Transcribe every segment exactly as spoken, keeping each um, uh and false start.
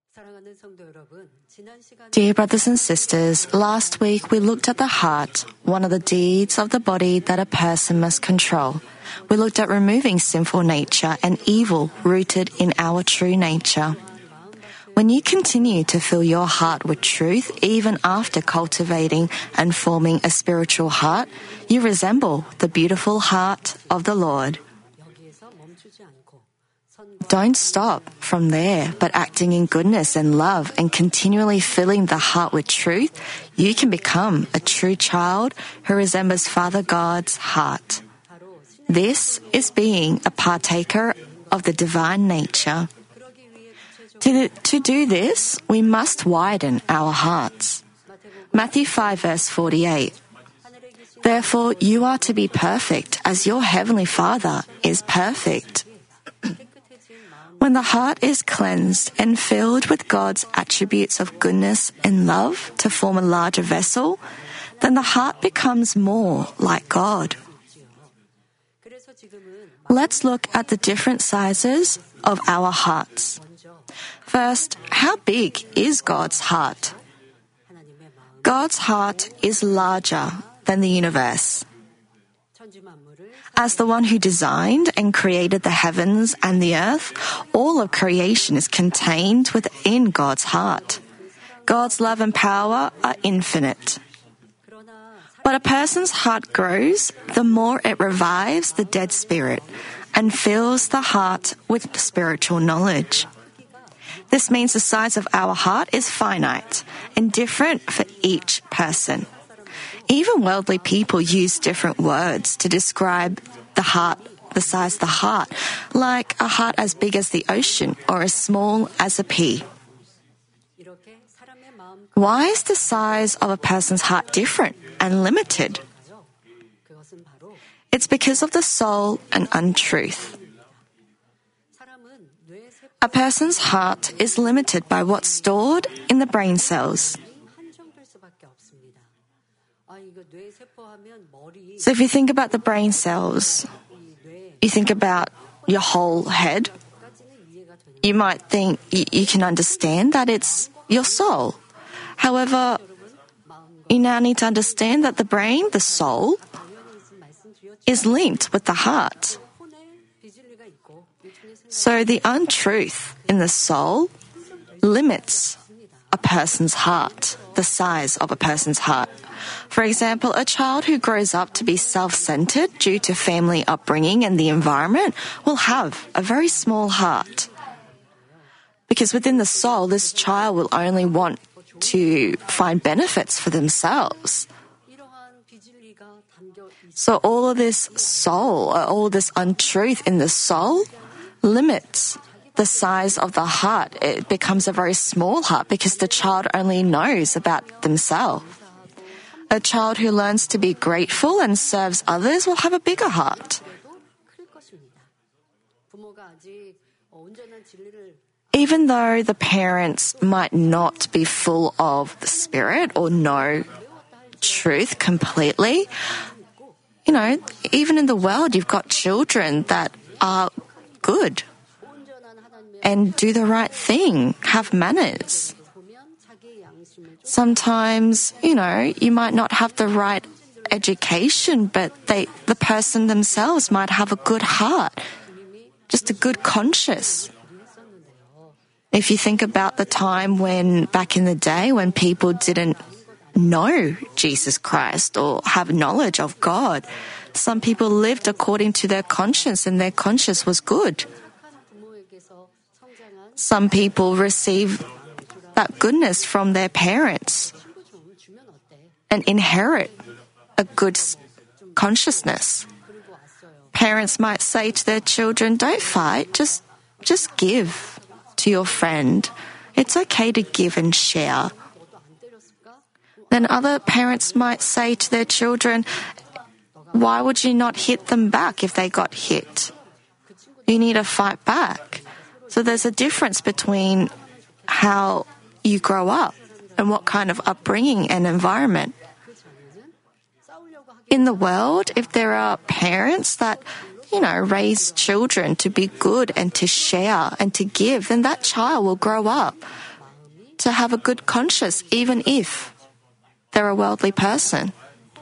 Dear brothers and sisters, last week we looked at the heart, one of the deeds of the body that a person must control. We looked at removing sinful nature and evil rooted in our true nature. When you continue to fill your heart with truth, even after cultivating and forming a spiritual heart, you resemble the beautiful heart of the Lord. Don't stop from there, but acting in goodness and love and continually filling the heart with truth, you can become a true child who resembles Father God's heart. This is being a partaker of the divine nature. To, to do this, we must widen our hearts. Matthew five verse forty-eight. Therefore, you are to be perfect as your heavenly Father is perfect. When the heart is cleansed and filled with God's attributes of goodness and love to form a larger vessel, then the heart becomes more like God. Let's look at the different sizes of our hearts. First, how big is God's heart? God's heart is larger than the universe. As the one who designed and created the heavens and the earth, all of creation is contained within God's heart. God's love and power are infinite. But a person's heart grows, the more it revives the dead spirit and fills the heart with spiritual knowledge. This means the size of our heart is finite and different for each person. Even worldly people use different words to describe the heart, the size of the heart, like a heart as big as the ocean or as small as a pea. Why is the size of a person's heart different and limited? It's because of the soul and untruth. A person's heart is limited by what's stored in the brain cells. So if you think about the brain cells, you think about your whole head, you might think you, you can understand that it's your soul. However, you now need to understand that the brain, the soul, is linked with the heart. So the untruth in the soul limits a person's heart, the size of a person's heart. For example, a child who grows up to be self-centered due to family upbringing and the environment will have a very small heart. Because within the soul, this child will only want to find benefits for themselves. So all of this soul, all this untruth in the soul limits the size of the heart. It becomes a very small heart because the child only knows about themselves. A child who learns to be grateful and serves others will have a bigger heart. Even though the parents might not be full of the Spirit or know truth completely, you know, even in the world, you've got children that are good and do the right thing, have manners. Sometimes, you know, you might not have the right education, but they, the person themselves might have a good heart, just a good conscience. If you think about the time when, back in the day, when people didn't know Jesus Christ or have knowledge of God, some people lived according to their conscience and their conscience was good. Some people receive that goodness from their parents and inherit a good consciousness. Parents might say to their children, don't fight, just, just give to your friend. It's okay to give and share. Then other parents might say to their children, why would you not hit them back if they got hit? You need to fight back. So there's a difference between how you grow up and what kind of upbringing and environment. In the world, if there are parents that, you know, raise children to be good and to share and to give, then that child will grow up to have a good conscience even if they're a worldly person.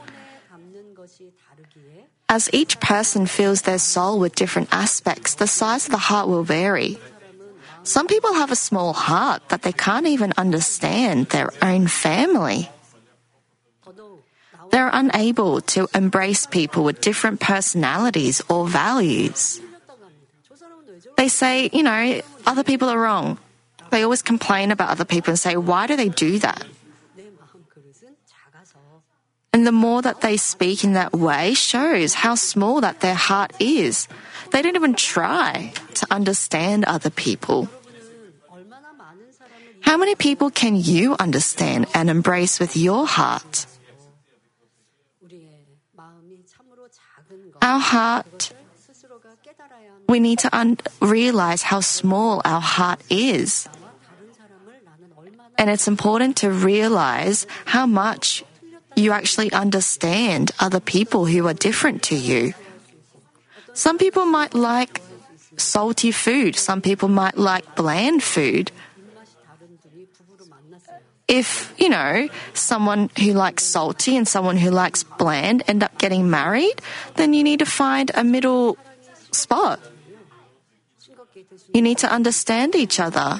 As each person fills their soul with different aspects, the size of the heart will vary. Some people have a small heart that they can't even understand their own family. They're unable to embrace people with different personalities or values. They say, you know, other people are wrong. They always complain about other people and say, why do they do that? And the more that they speak in that way shows how small that their heart is. They don't even try to understand other people. How many people can you understand and embrace with your heart? Our heart, we need to un- realize how small our heart is. And it's important to realize how much you actually understand other people who are different to you. Some people might like salty food. Some people might like bland food. If, you know, someone who likes salty and someone who likes bland end up getting married, then you need to find a middle spot. You need to understand each other.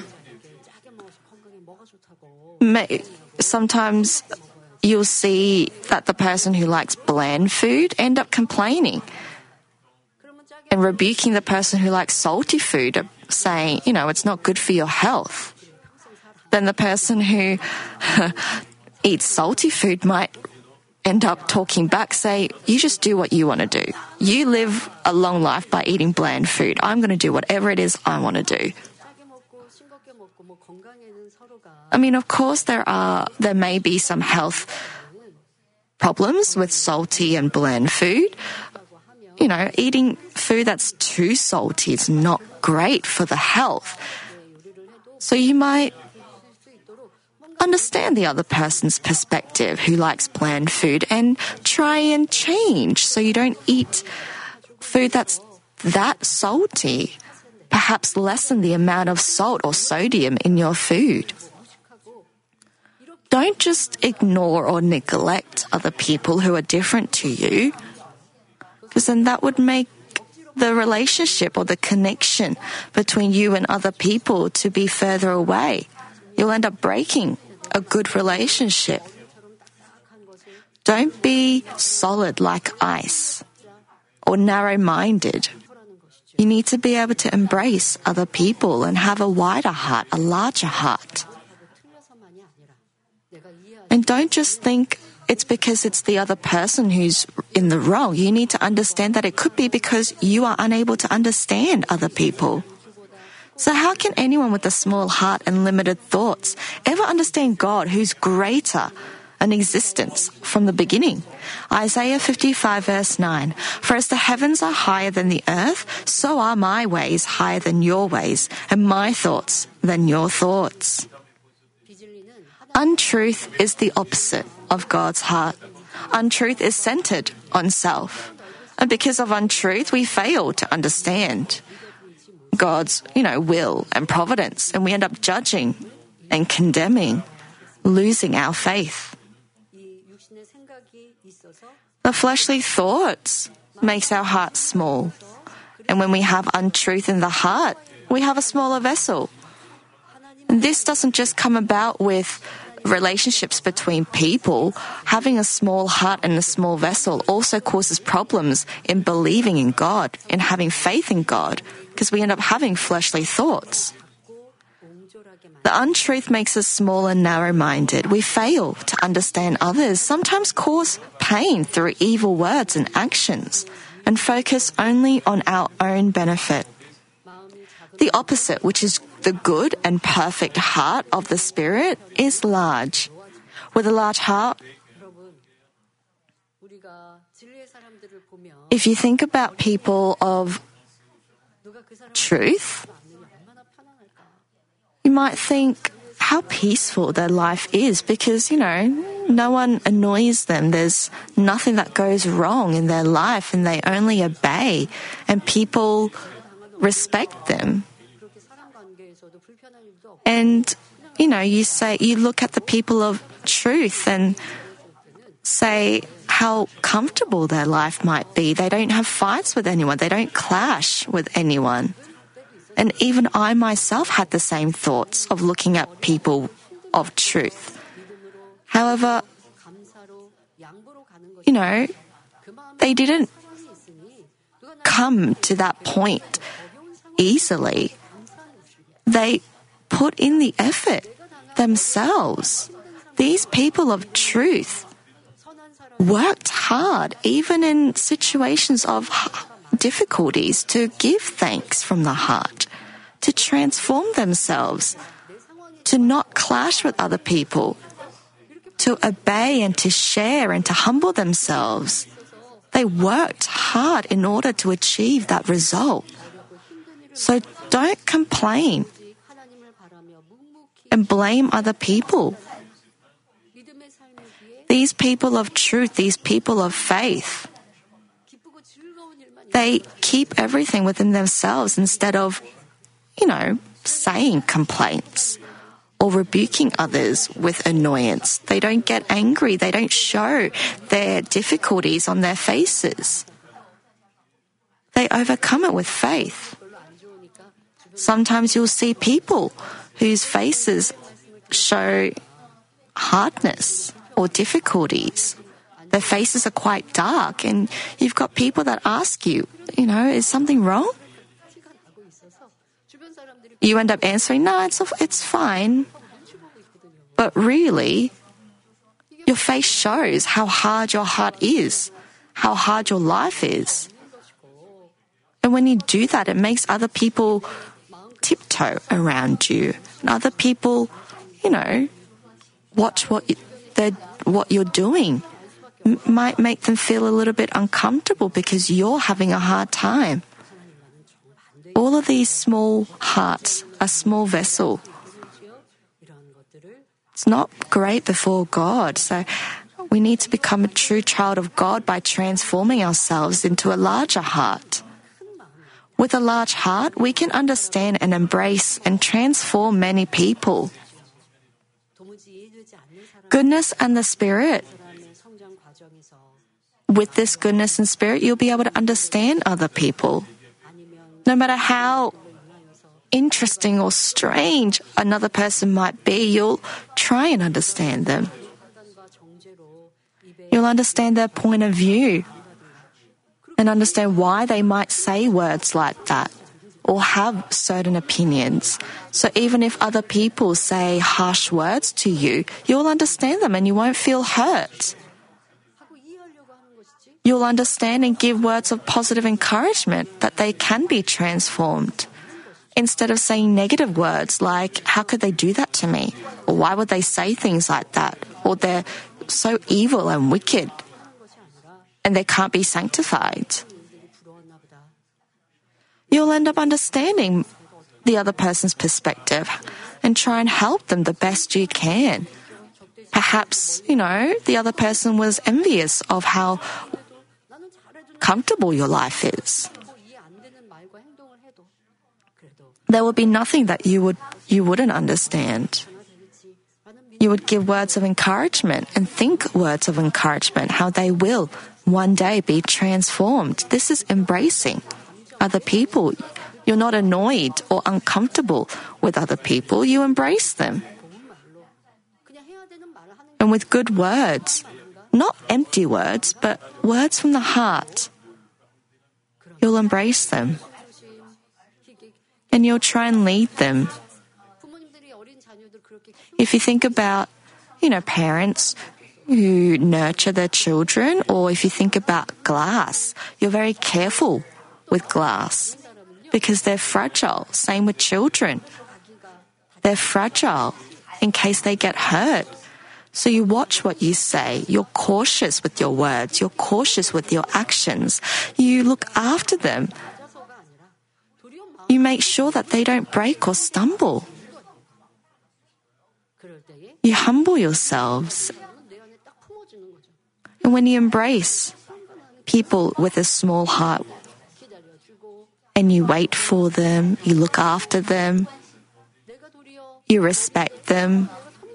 Sometimes you'll see that the person who likes bland food end up complaining and rebuking the person who likes salty food, saying, you know, it's not good for your health. Then the person who eats salty food might end up talking back, say, you just do what you want to do. You live a long life by eating bland food. I'm going to do whatever it is I want to do. I mean, of course, there are, there may be some health problems with salty and bland food. You know, eating food that's too salty is not great for the health. So you might understand the other person's perspective who likes bland food and try and change so you don't eat food that's that salty. Perhaps lessen the amount of salt or sodium in your food. Don't just ignore or neglect other people who are different to you, because then that would make the relationship or the connection between you and other people to be further away. You'll end up breaking a good relationship. Don't be solid like ice or narrow-minded. You need to be able to embrace other people and have a wider heart, a larger heart. And don't just think it's because it's the other person who's in the wrong. You need to understand that it could be because you are unable to understand other people. So how can anyone with a small heart and limited thoughts ever understand God who's greater in existence from the beginning? Isaiah fifty-five verse nine, for as the heavens are higher than the earth, so are my ways higher than your ways, and my thoughts than your thoughts. Untruth is the opposite of God's heart. Untruth is centered on self. And because of untruth, we fail to understand God's, you know, will and providence, and we end up judging and condemning, losing our faith. The fleshly thoughts makes our heart small. And when we have untruth in the heart, we have a smaller vessel. And this doesn't just come about with relationships between people. Having a small heart and a small vessel also causes problems in believing in God, in having faith in God, because we end up having fleshly thoughts. The untruth makes us small and narrow-minded. We fail to understand others, sometimes cause pain through evil words and actions, and focus only on our own benefit. The opposite, which is the good and perfect heart of the Spirit, is large. With a large heart, if you think about people of truth, you might think how peaceful their life is because, you know, no one annoys them. There's nothing that goes wrong in their life and they only obey and people respect them. And, you know, you say, you look at the people of truth and say how comfortable their life might be. They don't have fights with anyone. They don't clash with anyone. And even I myself had the same thoughts of looking at people of truth. However, you know, they didn't come to that point easily. They put in the effort themselves. These people of truth worked hard, even in situations of difficulties, to give thanks from the heart, to transform themselves, to not clash with other people, to obey and to share and to humble themselves. They worked hard in order to achieve that result. So don't complain and blame other people. These people of truth, these people of faith, they keep everything within themselves instead of, you know, saying complaints or rebuking others with annoyance. They don't get angry. They don't show their difficulties on their faces. They overcome it with faith. Sometimes you'll see people whose faces show hardness or difficulties. Their faces are quite dark, and you've got people that ask you, you know, is something wrong? You end up answering, no, it's, it's fine. But really, your face shows how hard your heart is, how hard your life is. And when you do that, it makes other people tiptoe around you. And other people, you know, watch what, you, what you're doing. M- might make them feel a little bit uncomfortable because you're having a hard time. All of these small hearts, a small vessel, it's not great before God. So we need to become a true child of God by transforming ourselves into a larger heart. With a large heart, we can understand and embrace and transform many people. Goodness and the Spirit. With this goodness and spirit, you'll be able to understand other people. No matter how interesting or strange another person might be, you'll try and understand them. You'll understand their point of view and understand why they might say words like that or have certain opinions. So even if other people say harsh words to you, you'll understand them and you won't feel hurt. You'll understand and give words of positive encouragement that they can be transformed. Instead of saying negative words like, how could they do that to me? Or why would they say things like that? Or they're so evil and wicked and they can't be sanctified. You'll end up understanding the other person's perspective and try and help them the best you can. Perhaps, you know, the other person was envious of how comfortable your life is. There would be nothing that you would you wouldn't understand. You would give words of encouragement and think words of encouragement, how they will one day be transformed. This is embracing other people. You're not annoyed or uncomfortable with other people. You embrace them. And with good words, not empty words, but words from the heart, you'll embrace them. And you'll try and lead them. If you think about, you know, parents who nurture their children, or if you think about glass, you're very careful with glass because they're fragile. Same with children. They're fragile in case they get hurt. So you watch what you say. You're cautious with your words. You're cautious with your actions. You look after them. You make sure that they don't break or stumble. You humble yourselves. And when you embrace people with a small heart and you wait for them, you look after them, you respect them.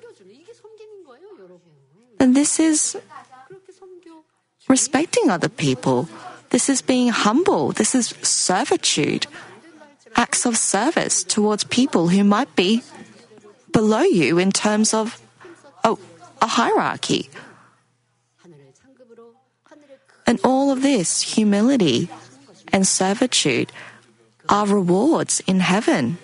And this is respecting other people. This is being humble. This is servitude. Acts of service towards people who might be below you in terms of a, a hierarchy. And all of this, humility and servitude, are rewards in heaven.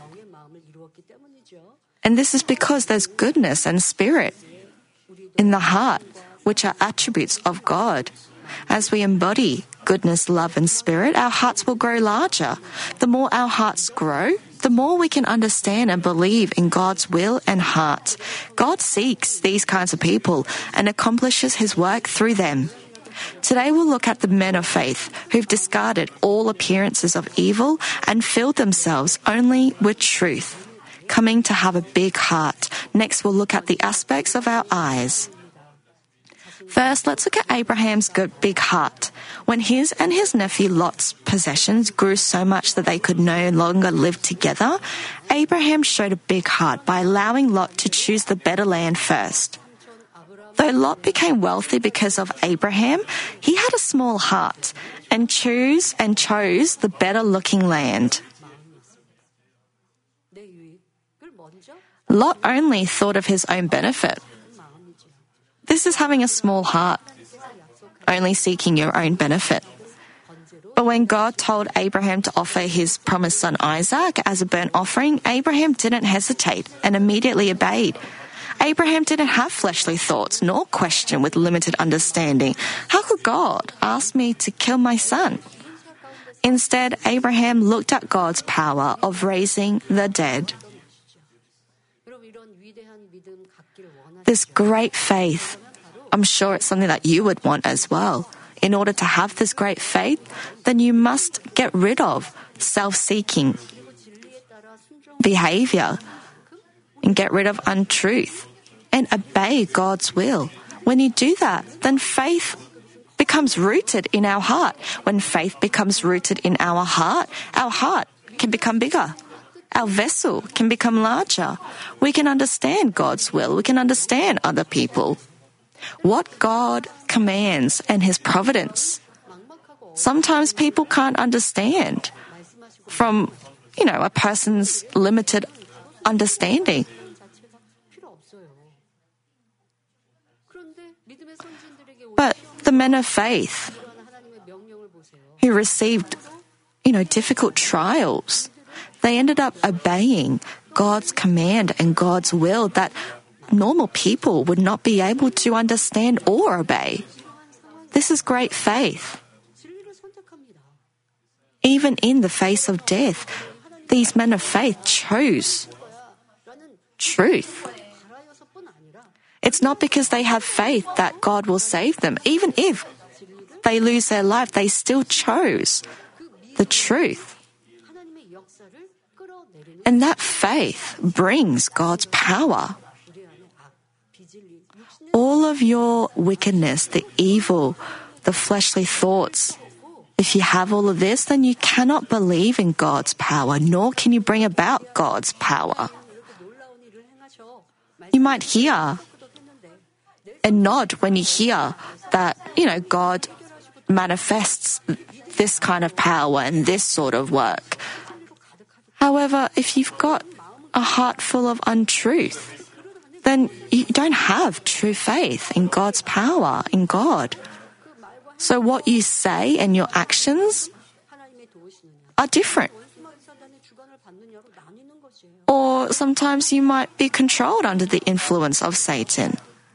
And this is because there's goodness and spirit in the heart, which are attributes of God. As we embody goodness, love, and spirit, our hearts will grow larger. The more our hearts grow, the more we can understand and believe in God's will and heart. God seeks these kinds of people and accomplishes His work through them. Today we'll look at the men of faith who've discarded all appearances of evil and filled themselves only with truth, coming to have a big heart. Next, we'll look at the aspects of our eyes. First, let's look at Abraham's good big heart. When his and his nephew Lot's possessions grew so much that they could no longer live together, Abraham showed a big heart by allowing Lot to choose the better land first. Though Lot became wealthy because of Abraham, he had a small heart and chose and chose the better-looking land. Lot only thought of his own benefit. This is having a small heart, only seeking your own benefit. But when God told Abraham to offer his promised son Isaac as a burnt offering, Abraham didn't hesitate and immediately obeyed. Abraham didn't have fleshly thoughts nor question with limited understanding. How could God ask me to kill my son? Instead, Abraham looked at God's power of raising the dead. This great faith, I'm sure it's something that you would want as well. In order to have this great faith, then you must get rid of self-seeking behavior and get rid of untruth and obey God's will. When you do that, then faith becomes rooted in our heart. When faith becomes rooted in our heart, our heart can become bigger. Our vessel can become larger. We can understand God's will. We can understand other people. What God commands and His providence. Sometimes people can't understand from, you know, a person's limited understanding. But the men of faith who received, you know, difficult trials, they ended up obeying God's command and God's will that normal people would not be able to understand or obey. This is great faith. Even in the face of death, these men of faith chose truth. It's not because they have faith that God will save them. Even if they lose their life, they still chose the truth. And that faith brings God's power. All of your wickedness, the evil, the fleshly thoughts, if you have all of this, then you cannot believe in God's power, nor can you bring about God's power. You might hear and nod when you hear that, you know, God manifests this kind of power and this sort of work. However, if you've got a heart full of untruth, then you don't have true faith in God's power, in God. So what you say and your actions are different. Or sometimes you might be controlled under the influence of Satan.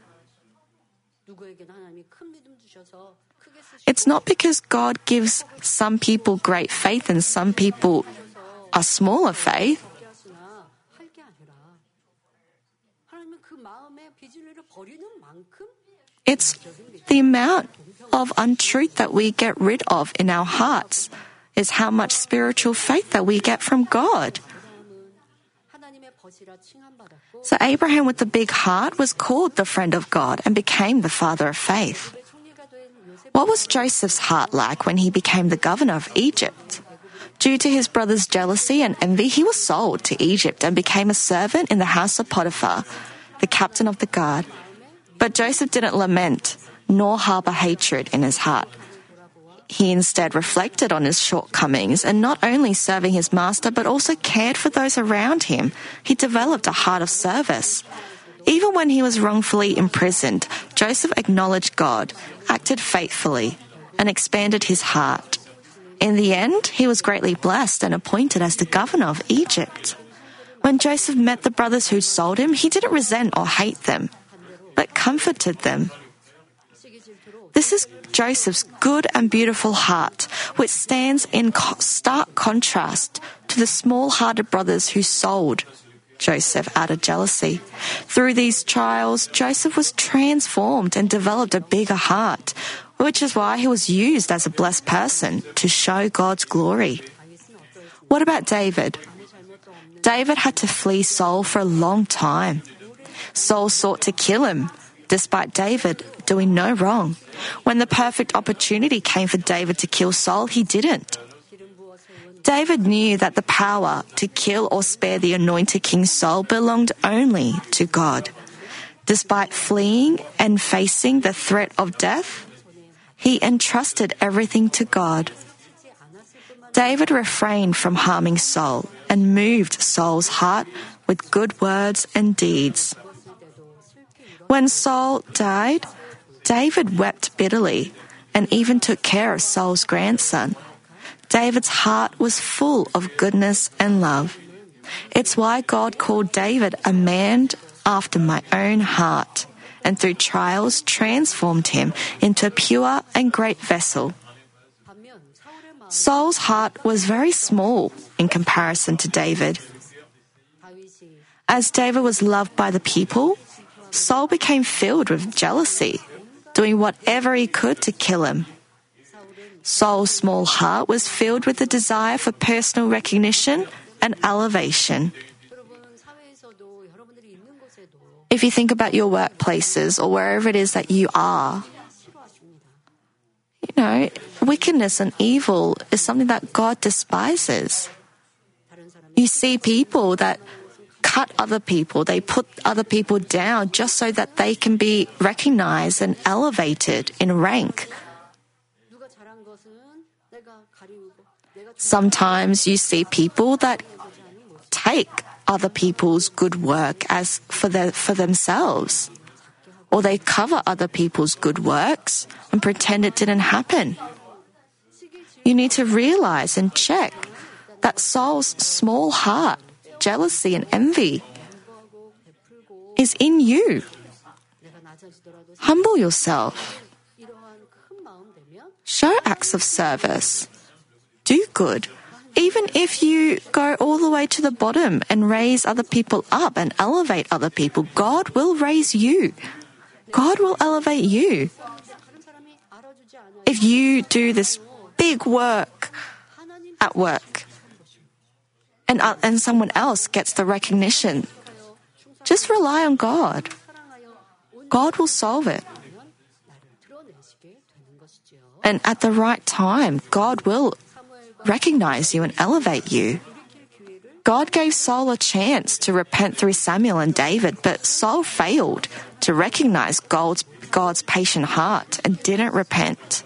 It's not because God gives some people great faith and some people a smaller faith. It's the amount of untruth that we get rid of in our hearts is how much spiritual faith that we get from God. So Abraham with the big heart was called the friend of God and became the father of faith. What was Joseph's heart like when he became the governor of Egypt? Due to his brother's jealousy and envy, he was sold to Egypt and became a servant in the house of Potiphar, the captain of the guard. But Joseph didn't lament, nor harbor hatred in his heart. He instead reflected on his shortcomings and not only serving his master, but also cared for those around him. He developed a heart of service. Even when he was wrongfully imprisoned, Joseph acknowledged God, acted faithfully, and expanded his heart. In the end, he was greatly blessed and appointed as the governor of Egypt. When Joseph met the brothers who sold him, he didn't resent or hate them, but comforted them. This is Joseph's good and beautiful heart, which stands in stark contrast to the small-hearted brothers who sold Joseph out of jealousy. Through these trials, Joseph was transformed and developed a bigger heart, which is why he was used as a blessed person to show God's glory. What about David? David had to flee Saul for a long time. Saul sought to kill him, despite David doing no wrong. When the perfect opportunity came for David to kill Saul, he didn't. David knew that the power to kill or spare the anointed King Saul belonged only to God. Despite fleeing and facing the threat of death, he entrusted everything to God. David refrained from harming Saul and moved Saul's heart with good words and deeds. When Saul died, David wept bitterly and even took care of Saul's grandson. David's heart was full of goodness and love. It's why God called David a man after my own heart, and through trials transformed him into a pure and great vessel. Saul's heart was very small in comparison to David. As David was loved by the people, Saul became filled with jealousy, doing whatever he could to kill him. Saul's small heart was filled with the desire for personal recognition and elevation. If you think about your workplaces or wherever it is that you are, you know, wickedness and evil is something that God despises. You see people that cut other people, they put other people down just so that they can be recognized and elevated in rank. Sometimes you see people that take other people's good work as for their, for themselves, or they cover other people's good works and pretend it didn't happen. You need to realize and check that Saul's small heart, jealousy and envy, is in you. Humble yourself. Show acts of service. Do good. Even if you go all the way to the bottom and raise other people up and elevate other people, God will raise you. God will elevate you. If you do this big work at work and, uh, and someone else gets the recognition, just rely on God. God will solve it. And at the right time, God will recognize you and elevate you. God gave Saul a chance to repent through Samuel and David, but Saul failed to recognize God's, God's patient heart and didn't repent.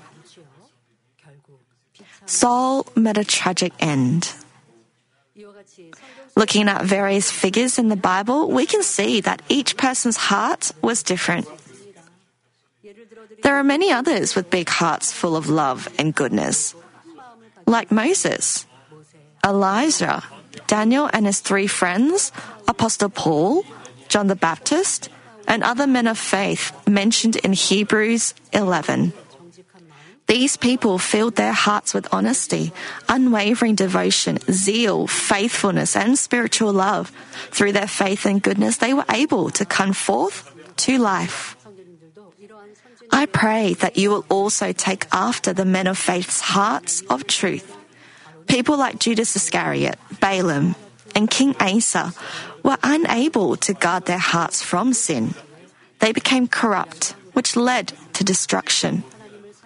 Saul met a tragic end. Looking at various figures in the Bible, we can see that each person's heart was different. There are many others with big hearts full of love and goodness, like Moses, Elijah, Daniel and his three friends, Apostle Paul, John the Baptist, and other men of faith mentioned in Hebrews eleven. These people filled their hearts with honesty, unwavering devotion, zeal, faithfulness, and spiritual love. Through their faith and goodness, they were able to come forth to life. I pray that you will also take after the men of faith's hearts of truth. People like Judas Iscariot, Balaam, and King Asa were unable to guard their hearts from sin. They became corrupt, which led to destruction.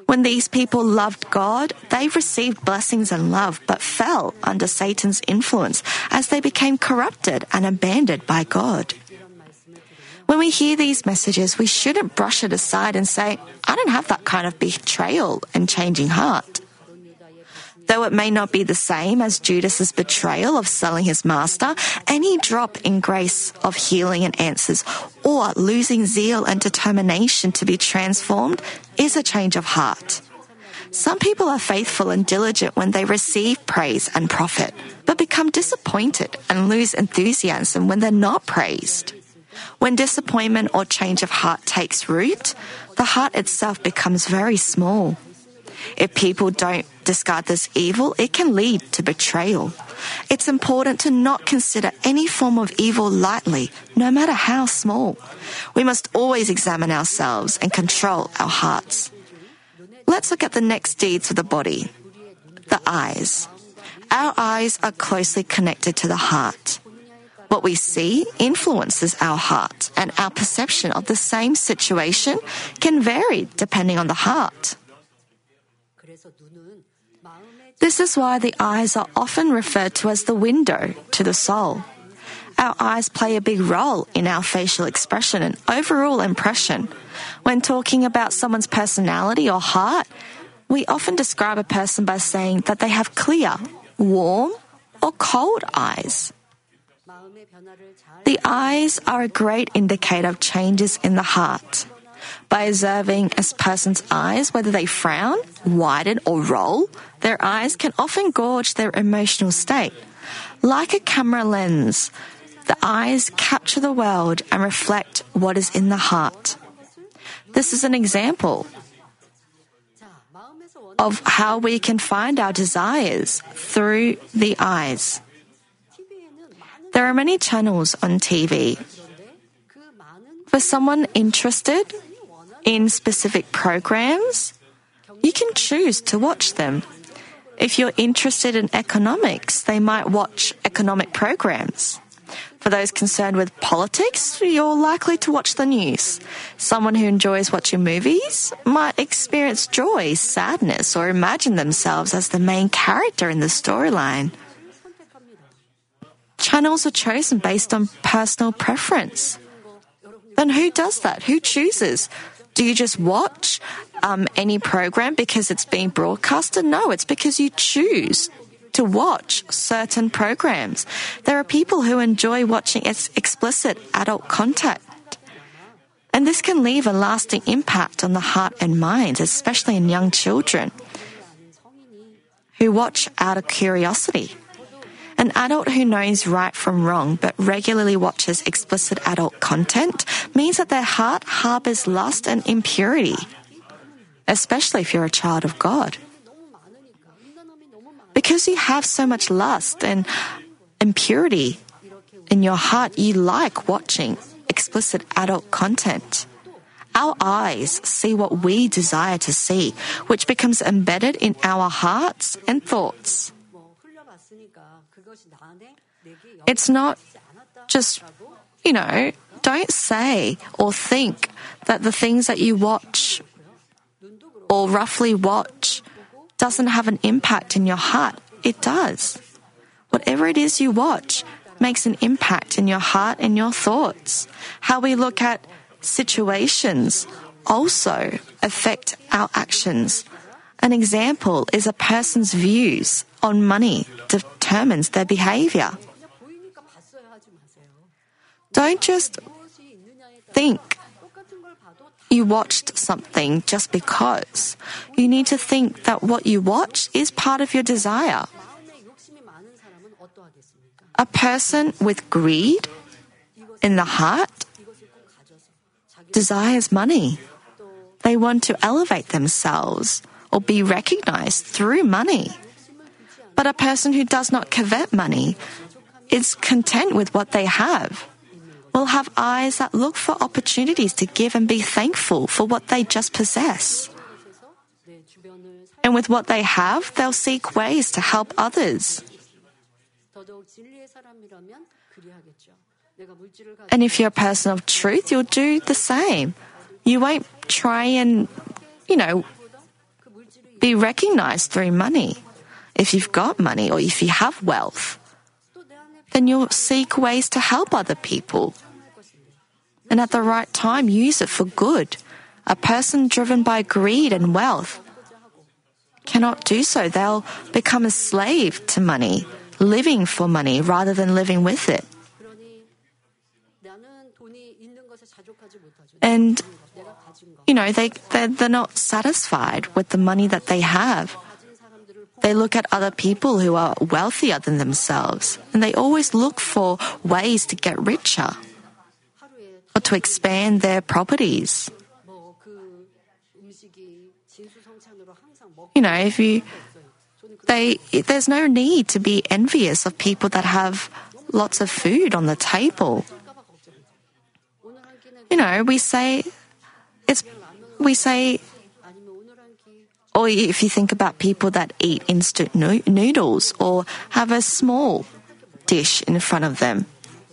When these people loved God, they received blessings and love, but fell under Satan's influence as they became corrupted and abandoned by God. When we hear these messages, we shouldn't brush it aside and say, I don't have that kind of betrayal and changing heart. Though it may not be the same as Judas's betrayal of selling his master, any drop in grace of healing and answers or losing zeal and determination to be transformed is a change of heart. Some people are faithful and diligent when they receive praise and profit, but become disappointed and lose enthusiasm when they're not praised. When disappointment or change of heart takes root, the heart itself becomes very small. If people don't discard this evil, it can lead to betrayal. It's important to not consider any form of evil lightly, no matter how small. We must always examine ourselves and control our hearts. Let's look at the next deeds of the body. The eyes. Our eyes are closely connected to the heart. What we see influences our heart, and our perception of the same situation can vary depending on the heart. This is why the eyes are often referred to as the window to the soul. Our eyes play a big role in our facial expression and overall impression. When talking about someone's personality or heart, we often describe a person by saying that they have clear, warm, or cold eyes. The eyes are a great indicator of changes in the heart. By observing a person's eyes, whether they frown, widen, or roll, their eyes can often gauge their emotional state. Like a camera lens, the eyes capture the world and reflect what is in the heart. This is an example of how we can find our desires through the eyes. There are many channels on T V. For someone interested in specific programs, you can choose to watch them. If you're interested in economics, they might watch economic programs. For those concerned with politics, you're likely to watch the news. Someone who enjoys watching movies might experience joy, sadness, or imagine themselves as the main character in the storyline. Channels are chosen based on personal preference. Then who does that? Who chooses? Do you just watch um, any program because it's being broadcasted? No, it's because you choose to watch certain programs. There are people who enjoy watching ex- explicit adult content. And this can leave a lasting impact on the heart and mind, especially in young children who watch out of curiosity. An adult who knows right from wrong but regularly watches explicit adult content means that their heart harbors lust and impurity, especially if you're a child of God. Because you have so much lust and impurity in your heart, you like watching explicit adult content. Our eyes see what we desire to see, which becomes embedded in our hearts and thoughts. It's not just, you know, don't say or think that the things that you watch or roughly watch doesn't have an impact in your heart. It does. Whatever it is you watch makes an impact in your heart and your thoughts. How we look at situations also affect our actions. An example is a person's views on money determines their behavior. Don't just think you watched something just because. You need to think that what you watch is part of your desire. A person with greed in the heart desires money. They want to elevate themselves or be recognized through money. But a person who does not covet money is content with what they have, will have eyes that look for opportunities to give and be thankful for what they just possess. And with what they have, they'll seek ways to help others. And if you're a person of truth, you'll do the same. You won't try and, you know, be recognized through money. If you've got money or if you have wealth, then you'll seek ways to help other people. And at the right time, use it for good. A person driven by greed and wealth cannot do so. They'll become a slave to money, living for money rather than living with it. And, you know, they, they're, they're not satisfied with the money that they have. They look at other people who are wealthier than themselves, and they always look for ways to get richer or to expand their properties. You know, if you, they, there's no need to be envious of people that have lots of food on the table. You know, we say, it's, we say, or if you think about people that eat instant no- noodles or have a small dish in front of them.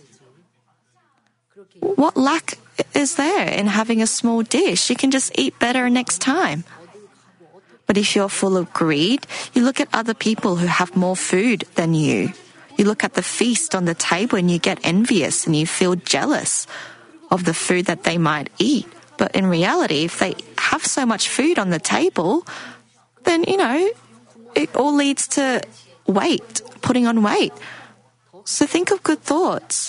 What lack is there in having a small dish? You can just eat better next time. But if you're full of greed, you look at other people who have more food than you. You look at the feast on the table and you get envious and you feel jealous of the food that they might eat. But in reality, if they have so much food on the table, then, you know, it all leads to weight, putting on weight. So think of good thoughts.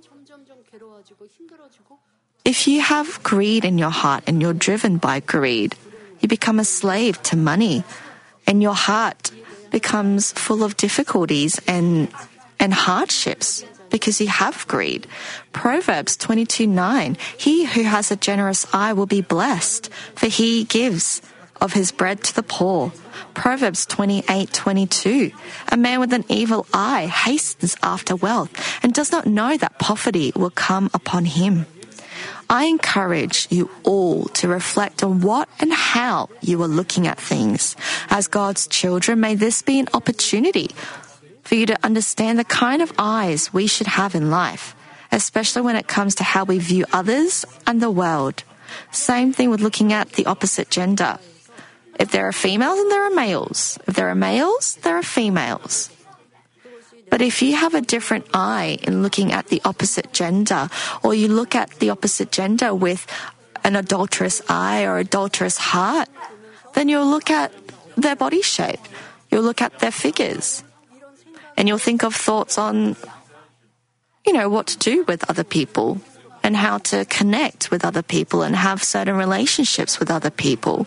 If you have greed in your heart and you're driven by greed, you become a slave to money, and your heart becomes full of difficulties and and hardships because you have greed. Proverbs twenty-two nine, he who has a generous eye will be blessed, for he gives of his bread to the poor. Proverbs twenty-eight twenty-two, a man with an evil eye hastens after wealth and does not know that poverty will come upon him. I encourage you all to reflect on what and how you are looking at things. As God's children, may this be an opportunity for you to understand the kind of eyes we should have in life, especially when it comes to how we view others and the world. Same thing with looking at the opposite gender. If there are females, then there are males. If there are males, there are females. But if you have a different eye in looking at the opposite gender, or you look at the opposite gender with an adulterous eye or adulterous heart, then you'll look at their body shape. You'll look at their figures. And you'll think of thoughts on, you know, what to do with other people and how to connect with other people and have certain relationships with other people.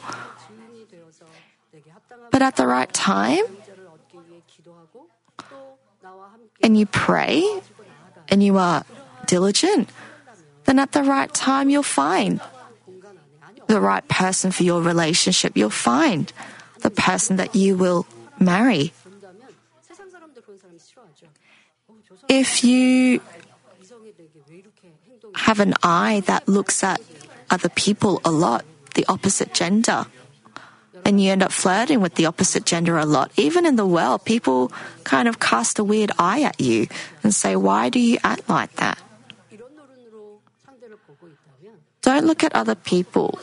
But at the right time, and you pray, and you are diligent, then at the right time you'll find the right person for your relationship. You'll find the person that you will marry. If you have an eye that looks at other people a lot, the opposite gender, and you end up flirting with the opposite gender a lot, even in the world, people kind of cast a weird eye at you and say, why do you act like that? Don't look at other people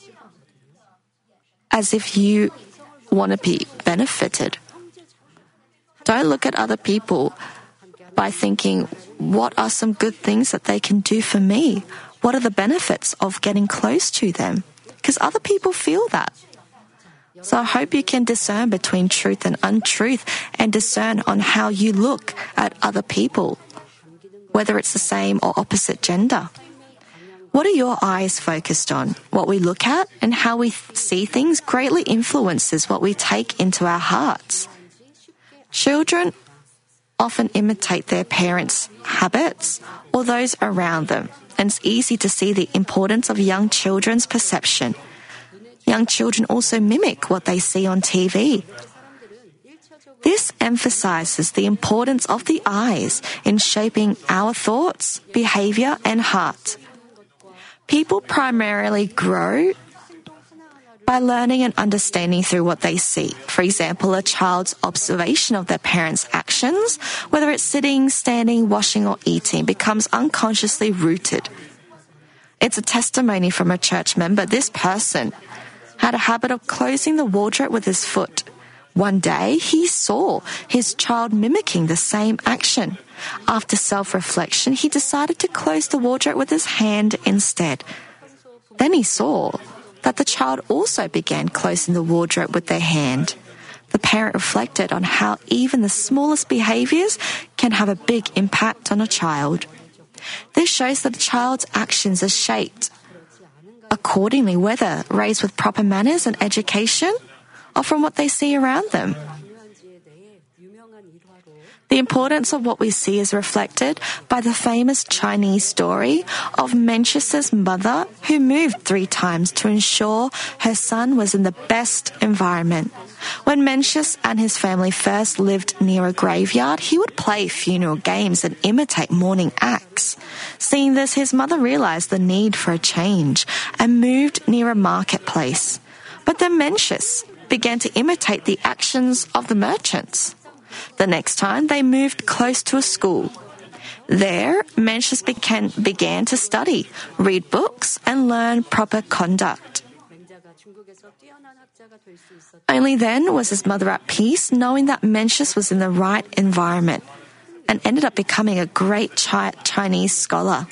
as if you want to be benefited. Don't look at other people by thinking, what are some good things that they can do for me? What are the benefits of getting close to them? Because other people feel that. So I hope you can discern between truth and untruth and discern on how you look at other people, whether it's the same or opposite gender. What are your eyes focused on? What we look at and how we th- see things greatly influences what we take into our hearts. Children often imitate their parents' habits or those around them, and it's easy to see the importance of young children's perception. Young children also mimic what they see on T V. This emphasizes the importance of the eyes in shaping our thoughts, behavior, and heart. People primarily grow by learning and understanding through what they see. For example, a child's observation of their parents' actions, whether it's sitting, standing, washing, or eating, becomes unconsciously rooted. It's a testimony from a church member. This person had a habit of closing the wardrobe with his foot. One day, he saw his child mimicking the same action. After self-reflection, he decided to close the wardrobe with his hand instead. Then he saw that the child also began closing the wardrobe with their hand. The parent reflected on how even the smallest behaviors can have a big impact on a child. This shows that a child's actions are shaped accordingly, whether raised with proper manners and education or from what they see around them. The importance of what we see is reflected by the famous Chinese story of Mencius's mother who moved three times to ensure her son was in the best environment. When Mencius and his family first lived near a graveyard, he would play funeral games and imitate mourning acts. Seeing this, his mother realized the need for a change and moved near a marketplace. But then Mencius began to imitate the actions of the merchants. The next time, they moved close to a school. There, Mencius began, began to study, read books, and learn proper conduct. Only then was his mother at peace, knowing that Mencius was in the right environment and ended up becoming a great chi- Chinese scholar.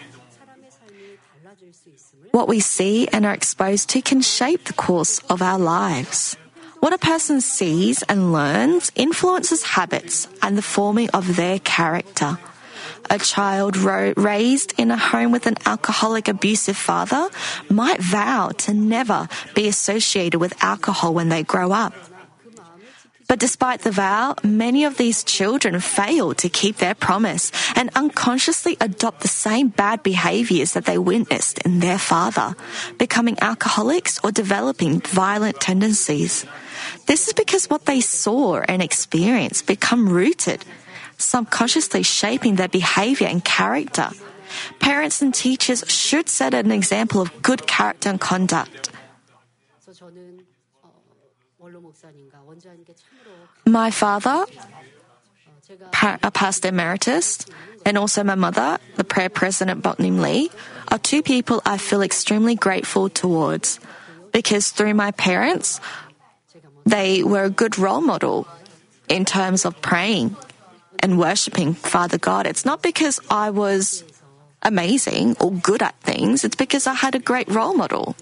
What we see and are exposed to can shape the course of our lives. What a person sees and learns influences habits and the forming of their character. A child ro- raised in a home with an alcoholic, abusive father might vow to never be associated with alcohol when they grow up. But despite the vow, many of these children fail to keep their promise and unconsciously adopt the same bad behaviors that they witnessed in their father, becoming alcoholics or developing violent tendencies. This is because what they saw and experienced become rooted, subconsciously shaping their behavior and character. Parents and teachers should set an example of good character and conduct. My father, a pastor emeritus, and also my mother, the prayer president Boknim Lee, are two people I feel extremely grateful towards because through my parents, they were a good role model in terms of praying and worshiping Father God. It's not because I was amazing or good at things, it's because I had a great role model.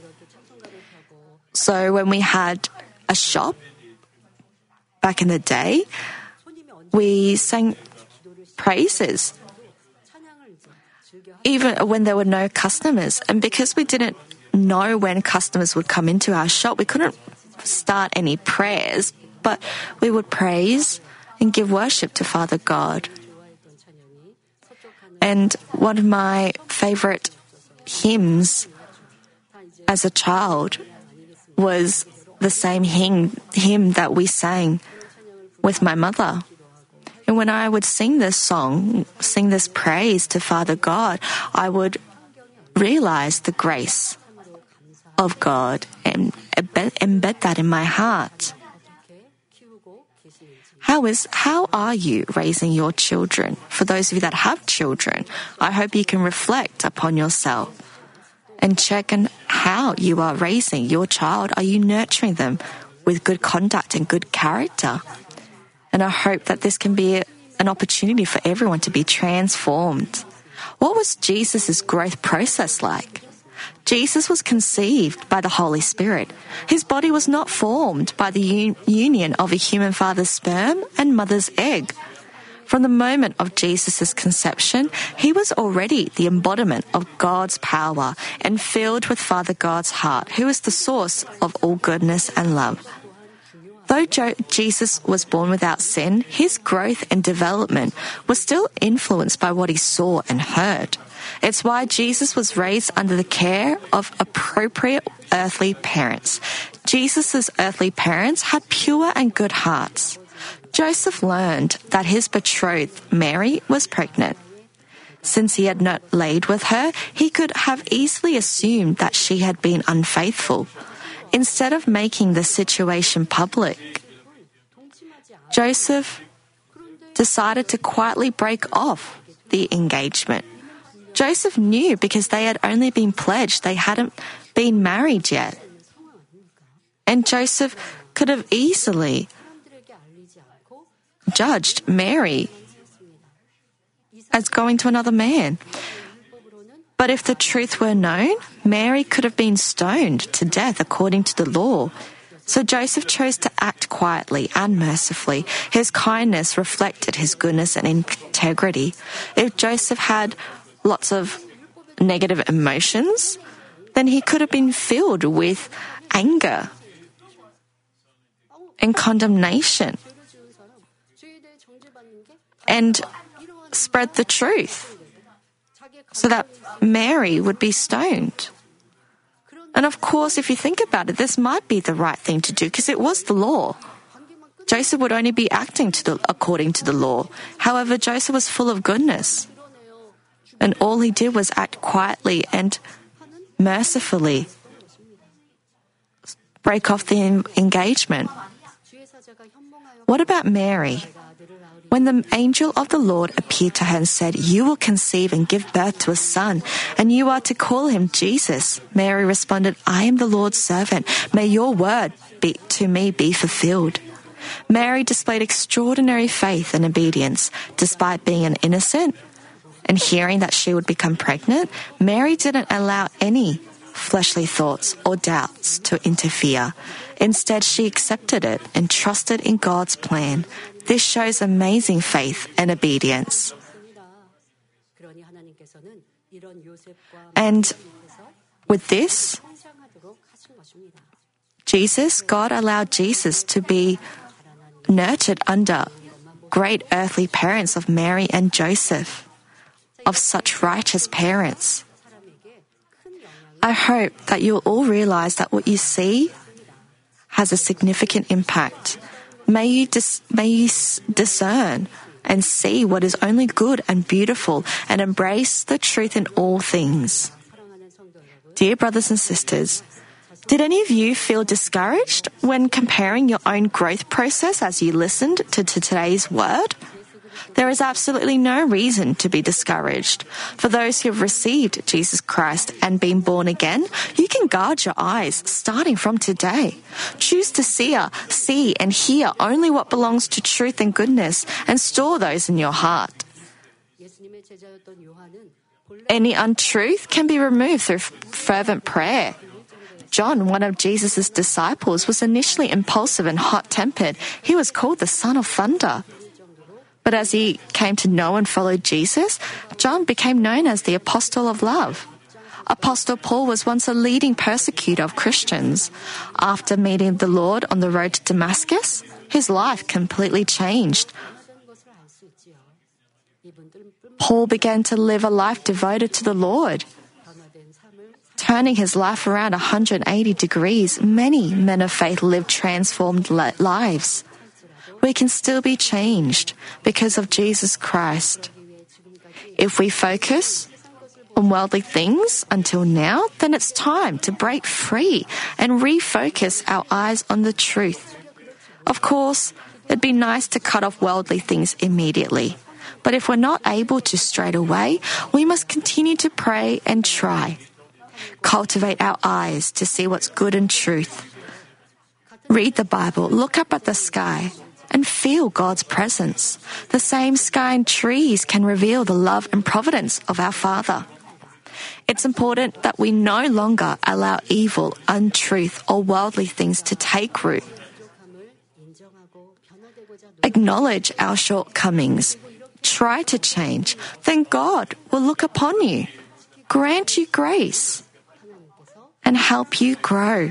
So when we had a shop back in the day, we sang praises even when there were no customers. And because we didn't know when customers would come into our shop, we couldn't start any prayers, but we would praise and give worship to Father God. And one of my favorite hymns as a child was the same hymn, hymn that we sang with my mother. And when I would sing this song, sing this praise to Father God, I would realize the grace of God and embed that in my heart. How is, how are you raising your children? For those of you that have children, I hope you can reflect upon yourself and check on how you are raising your child. Are you nurturing them with good conduct and good character? And I hope that this can be an opportunity for everyone to be transformed. What was Jesus' growth process like? Jesus was conceived by the Holy Spirit. His body was not formed by the un- union of a human father's sperm and mother's egg. From the moment of Jesus' conception, he was already the embodiment of God's power and filled with Father God's heart, who is the source of all goodness and love. Though Jo- Jesus was born without sin, his growth and development was still influenced by what he saw and heard. It's why Jesus was raised under the care of appropriate earthly parents. Jesus' earthly parents had pure and good hearts. Joseph learned that his betrothed, Mary, was pregnant. Since he had not laid with her, he could have easily assumed that she had been unfaithful. Instead of making the situation public, Joseph decided to quietly break off the engagement. Joseph knew because they had only been pledged, they hadn't been married yet. And Joseph could have easily judged Mary as going to another man. But if the truth were known, Mary could have been stoned to death according to the law. So Joseph chose to act quietly and mercifully. His kindness reflected his goodness and integrity. If Joseph had lots of negative emotions, then he could have been filled with anger and condemnation and spread the truth so that Mary would be stoned. And of course, if you think about it, this might be the right thing to do because it was the law. Joseph would only be acting to the, according to the law. However, Joseph was full of goodness. And all he did was act quietly and mercifully break off the engagement. What about Mary? When the angel of the Lord appeared to her and said, "You will conceive and give birth to a son, and you are to call him Jesus," Mary responded, "I am the Lord's servant. May your word be, to me be fulfilled." Mary displayed extraordinary faith and obedience. Despite being an innocent and hearing that she would become pregnant, Mary didn't allow any fleshly thoughts or doubts to interfere. Instead, she accepted it and trusted in God's plan. This shows amazing faith and obedience. And with this, Jesus, God allowed Jesus to be nurtured under great earthly parents of Mary and Joseph, of such righteous parents. I hope that you'll all realize that what you see has a significant impact. May you, dis- may you discern and see what is only good and beautiful and embrace the truth in all things. Dear brothers and sisters, did any of you feel discouraged when comparing your own growth process as you listened to, to today's word? There is absolutely no reason to be discouraged. For those who have received Jesus Christ and been born again, you can guard your eyes starting from today. Choose to see, see and hear only what belongs to truth and goodness, and store those in your heart. Any untruth can be removed through fervent prayer. John, one of Jesus' disciples, was initially impulsive and hot-tempered. He was called the son of thunder. But as he came to know and follow Jesus, John became known as the Apostle of Love. Apostle Paul was once a leading persecutor of Christians. After meeting the Lord on the road to Damascus, his life completely changed. Paul began to live a life devoted to the Lord. Turning his life around one hundred eighty degrees, many men of faith lived transformed lives. We can still be changed because of Jesus Christ. If we focus on worldly things until now, then it's time to break free and refocus our eyes on the truth. Of course, it'd be nice to cut off worldly things immediately. But if we're not able to straight away, we must continue to pray and try. Cultivate our eyes to see what's good and truth. Read the Bible, look up at the sky, and feel God's presence. The same sky and trees can reveal the love and providence of our Father. It's important that we no longer allow evil, untruth, or worldly things to take root. Acknowledge our shortcomings. Try to change. Then God will look upon you, grant you grace, and help you grow.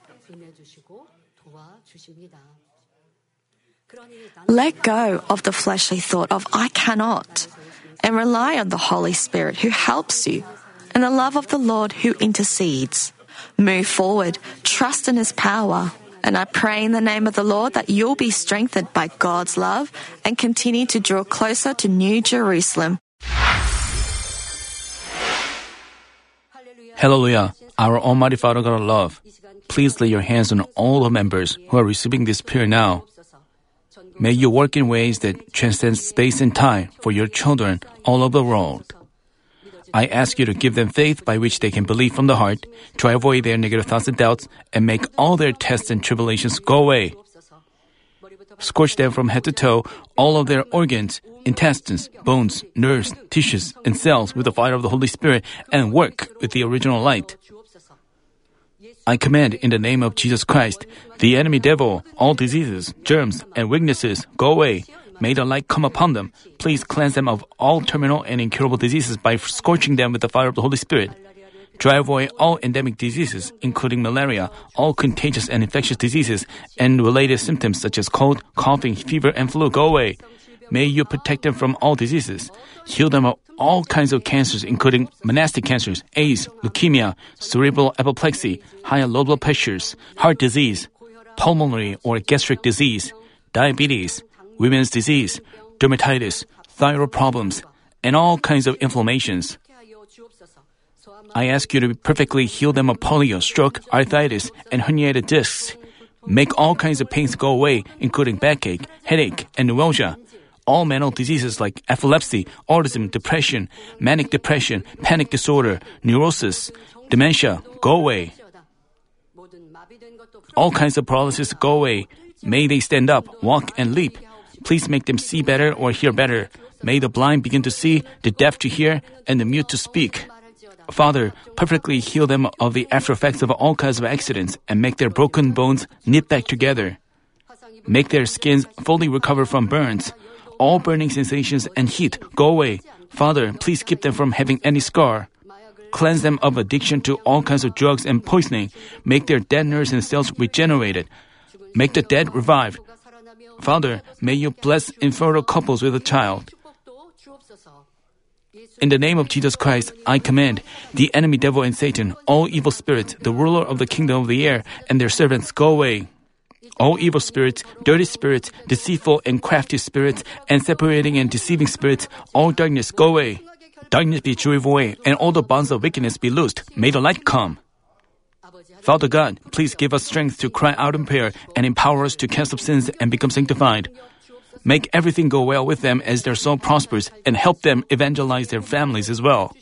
Let go of the fleshly thought of "I cannot," and rely on the Holy Spirit who helps you and the love of the Lord who intercedes. Move forward, trust in His power, and I pray in the name of the Lord that you'll be strengthened by God's love and continue to draw closer to New Jerusalem. Hallelujah, our Almighty Father God of love, please lay your hands on all the members who are receiving this prayer now. May you work in ways that transcend space and time for your children all over the world. I ask you to give them faith by which they can believe from the heart, to avoid their negative thoughts and doubts, and make all their tests and tribulations go away. Scorch them from head to toe, all of their organs, intestines, bones, nerves, tissues, and cells with the fire of the Holy Spirit, and work with the original light. I command in the name of Jesus Christ, the enemy devil, all diseases, germs, and weaknesses, go away. May the light come upon them. Please cleanse them of all terminal and incurable diseases by scorching them with the fire of the Holy Spirit. Drive away all endemic diseases, including malaria, all contagious and infectious diseases, and related symptoms such as cold, coughing, fever, and flu. Go away. May you protect them from all diseases. Heal them of all kinds of cancers, including monastic cancers, AIDS, leukemia, cerebral apoplexy, high and low blood pressures, heart disease, pulmonary or gastric disease, diabetes, women's disease, dermatitis, thyroid problems, and all kinds of inflammations. I ask you to perfectly heal them of polio, stroke, arthritis, and herniated discs. Make all kinds of pains go away, including backache, headache, and neuralgia. All mental diseases like epilepsy, autism, depression, manic depression, panic disorder, neurosis, dementia, go away. All kinds of paralysis go away. May they stand up, walk, and leap. Please make them see better or hear better. May the blind begin to see, the deaf to hear, and the mute to speak. Father, perfectly heal them of the after effects of all kinds of accidents and make their broken bones knit back together. Make their skins fully recover from burns. All burning sensations and heat go away. Father, please keep them from having any scar. Cleanse them of addiction to all kinds of drugs and poisoning. Make their dead nerves and cells regenerated. Make the dead revive. Father, may you bless infertile couples with a child. In the name of Jesus Christ, I command the enemy devil and Satan, all evil spirits, the ruler of the kingdom of the air, and their servants, go away. All evil spirits, dirty spirits, deceitful and crafty spirits, and separating and deceiving spirits, all darkness, go away. Darkness be driven away, and all the bonds of wickedness be loosed. May the light come. Father God, please give us strength to cry out in prayer and empower us to cast off sins and become sanctified. Make everything go well with them as their soul prospers and help them evangelize their families as well.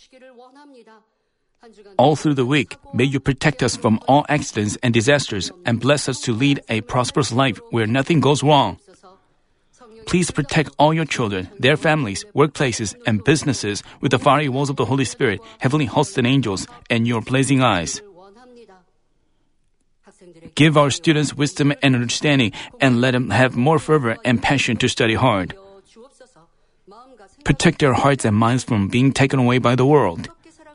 All through the week, may you protect us from all accidents and disasters and bless us to lead a prosperous life where nothing goes wrong. Please protect all your children, their families, workplaces, and businesses with the fiery walls of the Holy Spirit, heavenly hosts and angels, and your blazing eyes. Give our students wisdom and understanding and let them have more fervor and passion to study hard. Protect their hearts and minds from being taken away by the world.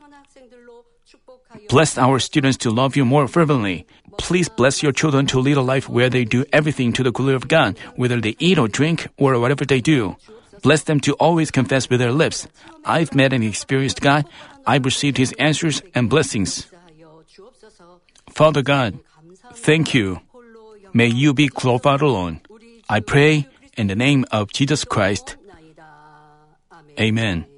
Bless our students to love you more fervently. Please bless your children to lead a life where they do everything to the glory of God, whether they eat or drink or whatever they do. Bless them to always confess with their lips, I've met and experienced God. I've received His answers and blessings. Father God, thank you. May you be glorified alone. I pray in the name of Jesus Christ. Amen.